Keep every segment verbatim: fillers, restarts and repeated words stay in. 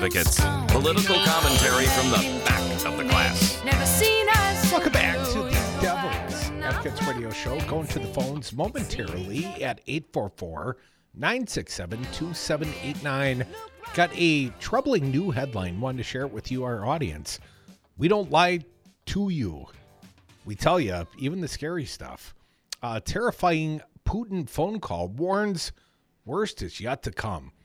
advocates. Political commentary from the back of the class. Welcome back to the Devil's Advocates Radio Show. Going to the phones momentarily at eight four four, nine six seven, two seven eight nine. Got a troubling new headline. Wanted to share it with you, our audience. We don't lie to you. We tell you, even the scary stuff. Uh, terrifying Putin phone call warns worst is yet to come.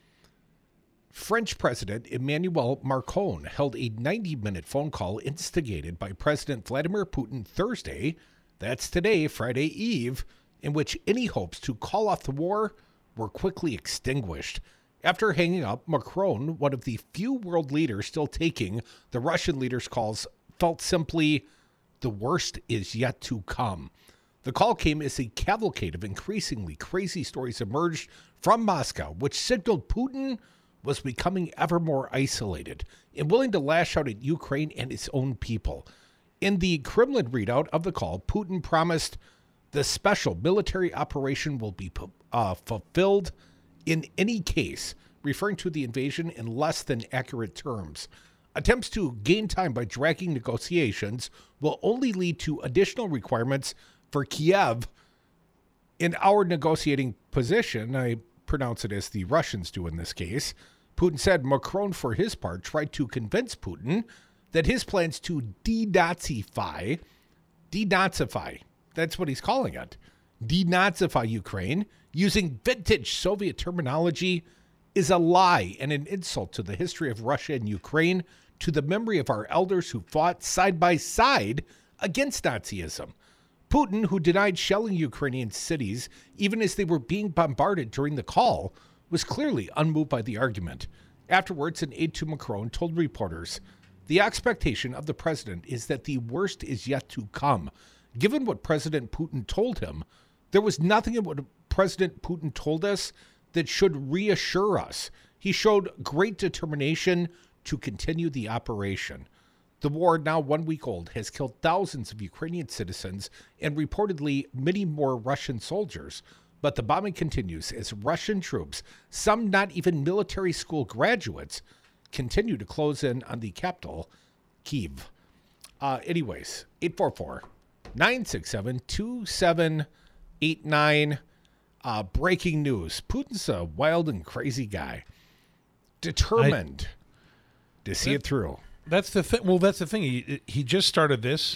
French President Emmanuel Macron held a ninety-minute phone call instigated by President Vladimir Putin Thursday, that's today, Friday Eve, in which any hopes to call off the war were quickly extinguished. After hanging up, Macron, one of the few world leaders still taking the Russian leader's calls, felt simply, the worst is yet to come. The call came as a cavalcade of increasingly crazy stories emerged from Moscow, which signaled Putin was becoming ever more isolated and willing to lash out at Ukraine and its own people. In the Kremlin readout of the call, Putin promised the special military operation will be uh, fulfilled in any case, referring to the invasion in less than accurate terms. Attempts to gain time by dragging negotiations will only lead to additional requirements for Kiev. In our negotiating position, I pronounce it as the Russians do in this case, Putin said Macron, for his part, tried to convince Putin that his plans to denazify, denazify, that's what he's calling it, denazify Ukraine, using vintage Soviet terminology, is a lie and an insult to the history of Russia and Ukraine, to the memory of our elders who fought side by side against Nazism. Putin, who denied shelling Ukrainian cities even as they were being bombarded during the call, was clearly unmoved by the argument. Afterwards, an aide to Macron told reporters, the expectation of the president is that the worst is yet to come. Given what President Putin told him, there was nothing in what President Putin told us that should reassure us. He showed great determination to continue the operation. The war, now one week old, has killed thousands of Ukrainian citizens and reportedly many more Russian soldiers. But the bombing continues as Russian troops, some not even military school graduates, continue to close in on the capital, Kyiv. Uh, anyways, eight four four, nine six seven, two seven eight nine. Uh, breaking news. Putin's a wild and crazy guy. Determined I, to see that, it through. That's the thing. Well, that's the thing. He he just started this,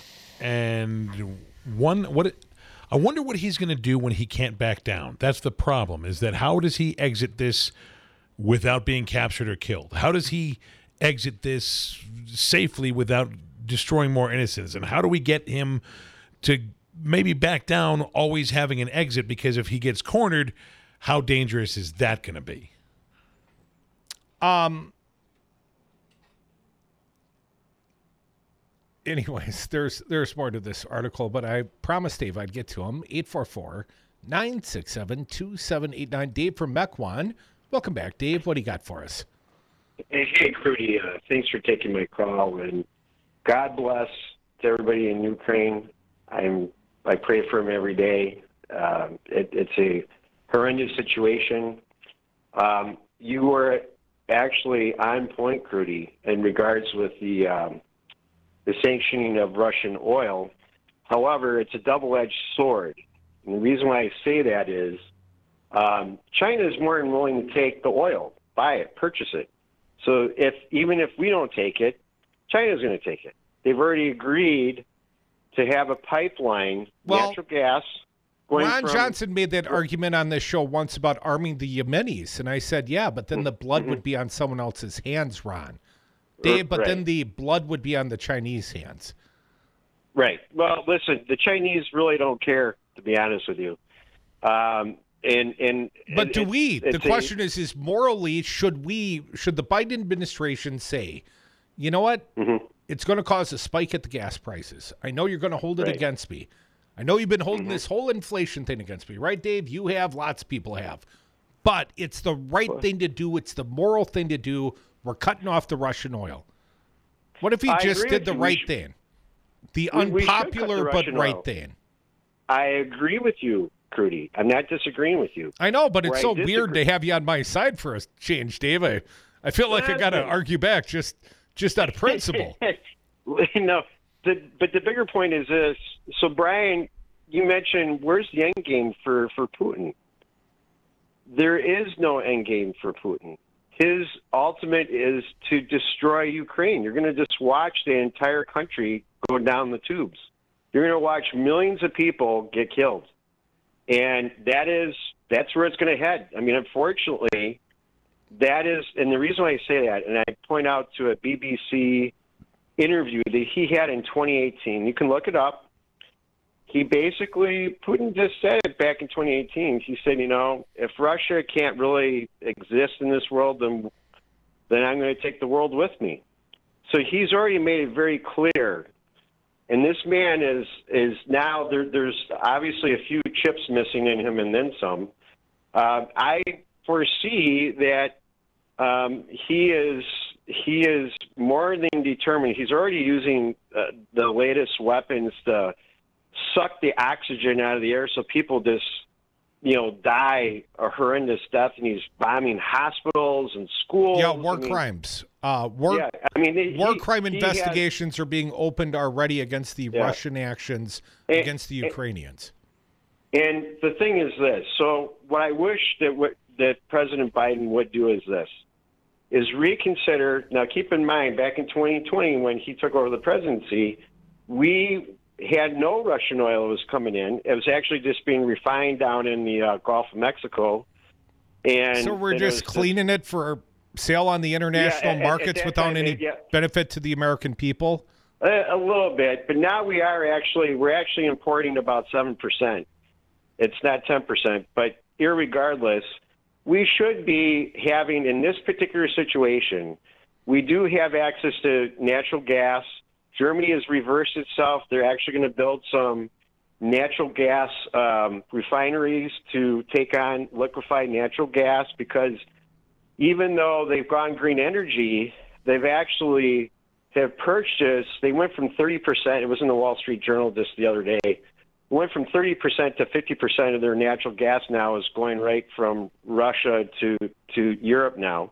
and one what it, I wonder what he's going to do when he can't back down. That's the problem. Is that how does he exit this without being captured or killed? How does he exit this safely without destroying more innocents? And how do we get him to maybe back down, always having an exit? Because if he gets cornered, how dangerous is that going to be? Um. Anyways, there's there's more to this article, but I promised Dave I'd get to him. eight four four, nine six seven, two seven eight nine. Dave from Mequon. Welcome back, Dave. What do you got for us? Hey, hey Crudy. Uh, thanks for taking my call, and God bless to everybody in Ukraine. I'm I pray for him every day. Um, it, it's a horrendous situation. Um, you were actually on point, Crudy, in regards with the um, the sanctioning of Russian oil. However, it's a double-edged sword. And the reason why I say that is um, China is more than willing to take the oil, buy it, purchase it. So if even if we don't take it, China's going to take it. They've already agreed to have a pipeline, well, natural gas. Going Ron from, Johnson made that argument on this show once about arming the Yemenis, and I said, yeah, but then the blood mm-hmm. would be on someone else's hands, Ron. Dave, but right. then the blood would be on the Chinese hands. Right. Well, listen, the Chinese really don't care, to be honest with you. Um, and and but and do it's, we? It's the question a, is: is morally should we? Should the Biden administration say, you know what? Mm-hmm. It's going to cause a spike at the gas prices. I know you're going to hold it right. against me. I know you've been holding mm-hmm. this whole inflation thing against me, right, Dave? You have. Lots of people have. But it's the right well, thing to do. It's the moral thing to do. We're cutting off the Russian oil. What if he I just did the you. right should, thing? The we, unpopular we but right oil. thing. I agree with you, Crudy. I'm not disagreeing with you. I know, but it's Where so disagree- weird to have you on my side for a change, Dave. I, I feel like I got to argue back just just out of principle. No, the, but the bigger point is this. So, Brian, you mentioned where's the end game for, for Putin? There is no end game for Putin. His ultimate is to destroy Ukraine. You're going to just watch the entire country go down the tubes. You're going to watch millions of people get killed. And that is, that's where it's going to head. I mean, unfortunately, that is, and the reason why I say that, and I point out to a B B C interview that he had in twenty eighteen, you can look it up. He basically, Putin just said it back in twenty eighteen. He said, you know, if Russia can't really exist in this world, then then I'm going to take the world with me. So he's already made it very clear. And this man is is now, there, there's obviously a few chips missing in him and then some. Uh, I foresee that um, he is he is more than determined. He's already using uh, the latest weapons to suck the oxygen out of the air so people just, you know, die a horrendous death, and he's bombing hospitals and schools. Yeah, war I mean, crimes. Uh, war, yeah, I mean, he, war he, crime he investigations has, are being opened already against the yeah. Russian actions and, against the Ukrainians. And the thing is this. So what I wish that what, that President Biden would do is this, is reconsider. Now, keep in mind, back in twenty twenty when he took over the presidency, we had no Russian oil that was coming in. It was actually just being refined down in the uh, Gulf of Mexico. And so we're and just it cleaning just, it for sale on the international yeah, at, markets at without time, any it, yeah. benefit to the American people? A, a little bit, but now we are actually, we're actually importing about seven percent. It's not ten percent, but irregardless, we should be having, in this particular situation, we do have access to natural gas. Germany has reversed itself. They're actually going to build some natural gas um, refineries to take on liquefied natural gas, because even though they've gone green energy, they've actually have purchased, they went from thirty percent, it was in the Wall Street Journal just the other day, went from thirty percent to fifty percent of their natural gas now is going right from Russia to, to Europe now.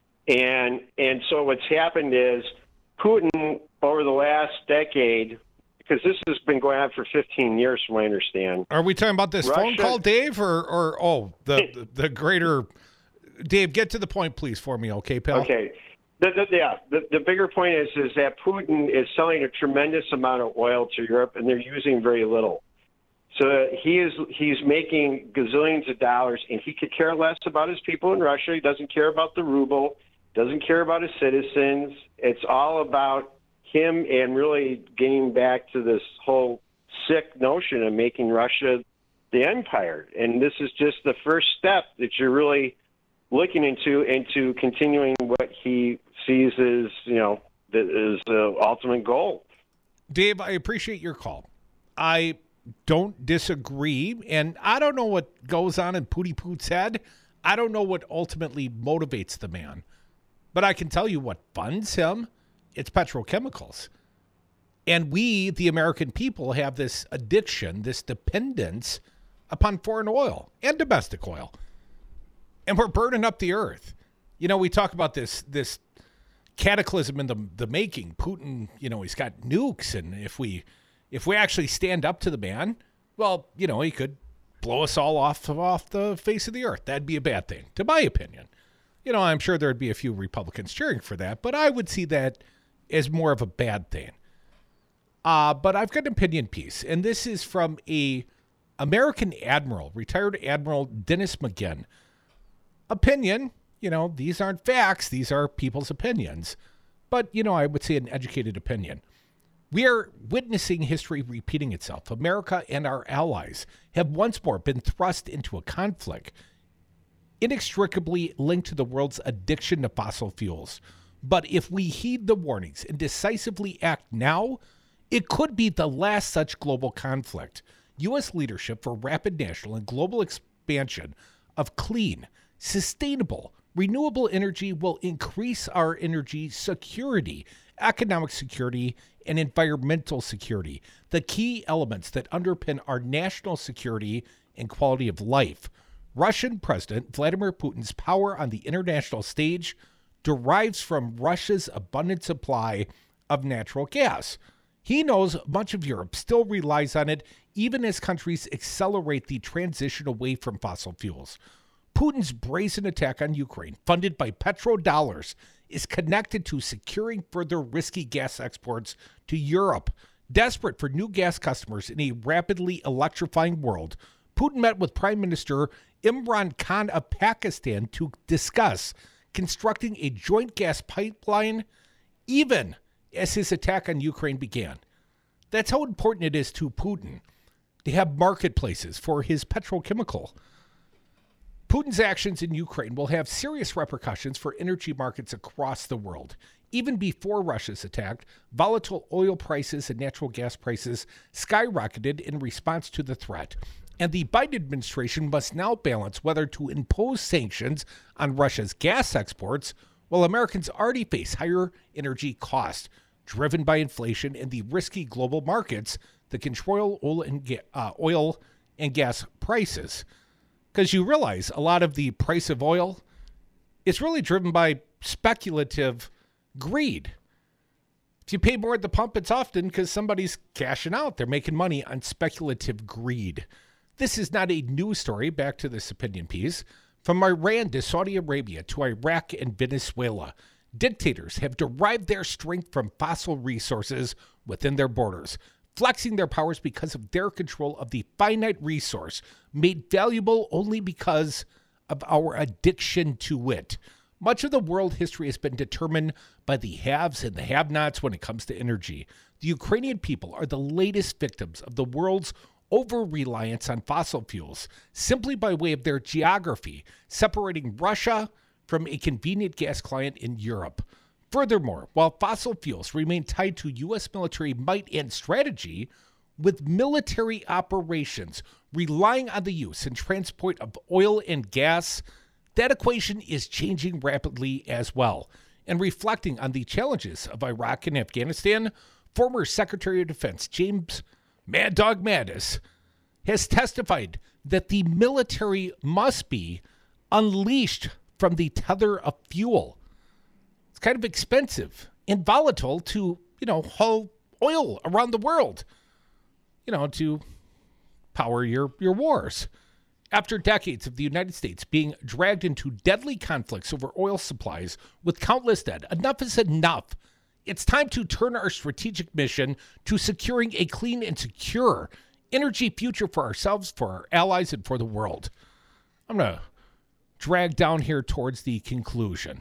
And and so what's happened is Putin, over the last decade, because this has been going on for fifteen years from what I understand. Are we talking about this Russia, phone call, Dave, or, or oh, the, the, the greater... Dave, get to the point, please, for me, okay, pal? Okay. The, the, yeah, the, the bigger point is is that Putin is selling a tremendous amount of oil to Europe, and they're using very little. So he is he's making gazillions of dollars, and he could care less about his people in Russia. He doesn't care about the ruble, doesn't care about his citizens. It's all about him and really getting back to this whole sick notion of making Russia the empire. And this is just the first step that you're really looking into into continuing what he sees as, you know, is the ultimate goal. Dave, I appreciate your call. I don't disagree, and I don't know what goes on in Pooty Poot's head. I don't know what ultimately motivates the man, but I can tell you what funds him. It's petrochemicals. And we, the American people, have this addiction, this dependence upon foreign oil and domestic oil. And we're burning up the earth. You know, we talk about this this cataclysm in the the making. Putin, you know, he's got nukes, and if we if we actually stand up to the man, well, you know, he could blow us all off off the face of the earth. That'd be a bad thing, to my opinion. You know, I'm sure there'd be a few Republicans cheering for that, but I would see that as more of a bad thing. Uh, but I've got an opinion piece, and this is from a American admiral, retired Admiral Dennis McGinn. Opinion, you know, these aren't facts. These are people's opinions. But, you know, I would say an educated opinion. We are witnessing history repeating itself. America and our allies have once more been thrust into a conflict inextricably linked to the world's addiction to fossil fuels. But if we heed the warnings and decisively act now, it could be the last such global conflict. U S leadership for rapid national and global expansion of clean, sustainable, renewable energy will increase our energy security, economic security, and environmental security, the key elements that underpin our national security and quality of life. Russian President Vladimir Putin's power on the international stage derives from Russia's abundant supply of natural gas. He knows much of Europe still relies on it, even as countries accelerate the transition away from fossil fuels. Putin's brazen attack on Ukraine, funded by petrodollars, is connected to securing further risky gas exports to Europe. Desperate for new gas customers in a rapidly electrifying world, Putin met with Prime Minister Imran Khan of Pakistan to discuss constructing a joint gas pipeline, even as his attack on Ukraine began. That's how important it is to Putin to have marketplaces for his petrochemical. Putin's actions in Ukraine will have serious repercussions for energy markets across the world. Even before Russia's attack, volatile oil prices and natural gas prices skyrocketed in response to the threat. And the Biden administration must now balance whether to impose sanctions on Russia's gas exports while Americans already face higher energy costs, driven by inflation and the risky global markets that control oil and, ga- uh, oil and gas prices. Because you realize a lot of the price of oil is really driven by speculative greed. If you pay more at the pump, it's often because somebody's cashing out. They're making money on speculative greed. This is not a news story. Back to this opinion piece. From Iran to Saudi Arabia to Iraq and Venezuela, dictators have derived their strength from fossil resources within their borders, flexing their powers because of their control of the finite resource, made valuable only because of our addiction to it. Much of the world history has been determined by the haves and the have-nots when it comes to energy. The Ukrainian people are the latest victims of the world's over-reliance on fossil fuels, simply by way of their geography, separating Russia from a convenient gas client in Europe. Furthermore, while fossil fuels remain tied to U S military might and strategy, with military operations relying on the use and transport of oil and gas, that equation is changing rapidly as well. And reflecting on the challenges of Iraq and Afghanistan, former Secretary of Defense James Mad Dog Mattis has testified that the military must be unleashed from the tether of fuel. It's kind of expensive and volatile to, you know, haul oil around the world, you know, to power your, your wars. After decades of the United States being dragged into deadly conflicts over oil supplies with countless dead, enough is enough. It's time to turn our strategic mission to securing a clean and secure energy future for ourselves, for our allies, and for the world. I'm going to drag down here towards the conclusion.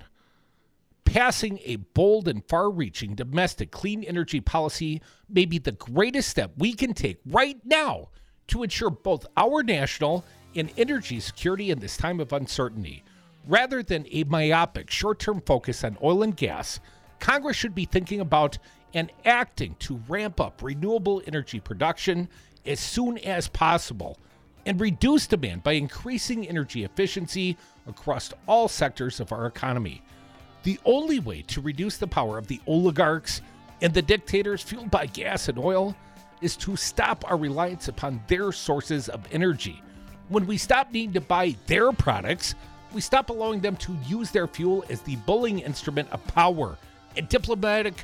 Passing a bold and far-reaching domestic clean energy policy may be the greatest step we can take right now to ensure both our national and energy security in this time of uncertainty. Rather than a myopic short-term focus on oil and gas, Congress should be thinking about and acting to ramp up renewable energy production as soon as possible and reduce demand by increasing energy efficiency across all sectors of our economy. The only way to reduce the power of the oligarchs and the dictators fueled by gas and oil is to stop our reliance upon their sources of energy. When we stop needing to buy their products, we stop allowing them to use their fuel as the bullying instrument of power and diplomatic,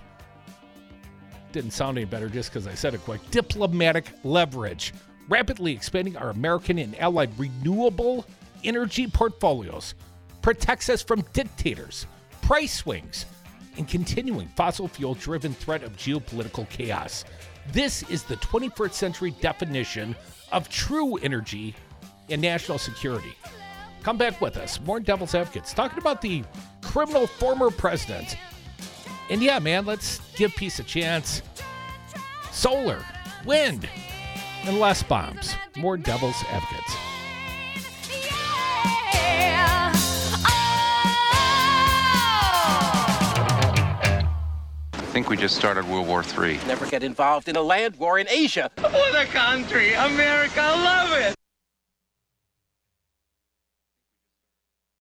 didn't sound any better just because I said it quick, diplomatic leverage, rapidly expanding our American and allied renewable energy portfolios, protects us from dictators, price swings, and continuing fossil fuel-driven threat of geopolitical chaos. This is the twenty-first century definition of true energy and national security. Come back with us. More Devil's Advocates talking about the criminal former president. And yeah, man, let's give peace a chance. Solar, wind, and less bombs. More Devil's Advocates. I think we just started World War Three. Never get involved in a land war in Asia. What a country! America, I love it!